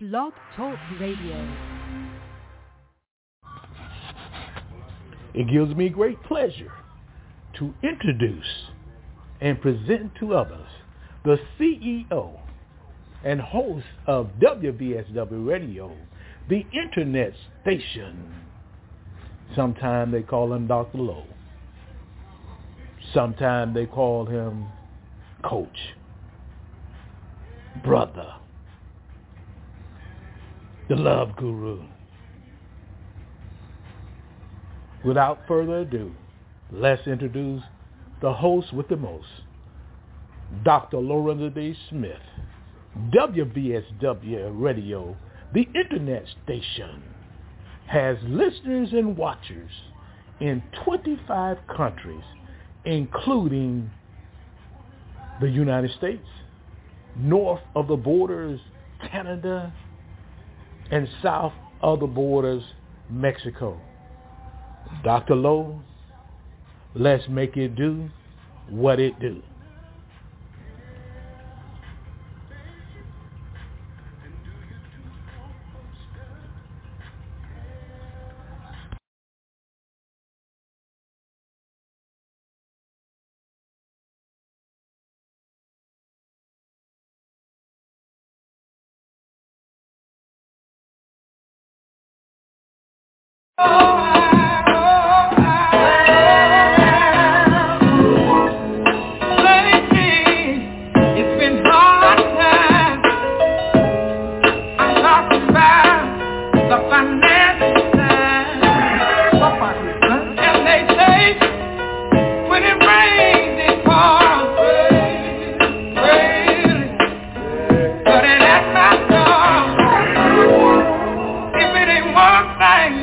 Blog Talk Radio. It gives me great pleasure to introduce and present to others the CEO and host of WVSW Radio, the internet station. Sometimes they call him Dr. Lowe. Sometimes they call him Coach, Brother, the Love Guru. Without further ado, let's introduce the host with the most, Dr. Lorenzo D. Smith, WVSW Radio, the internet station, has listeners and watchers in 25 countries, including the United States, north of the borders, Canada, and south of the borders, Mexico. Dr. Lowe, let's make it do what it do. Thing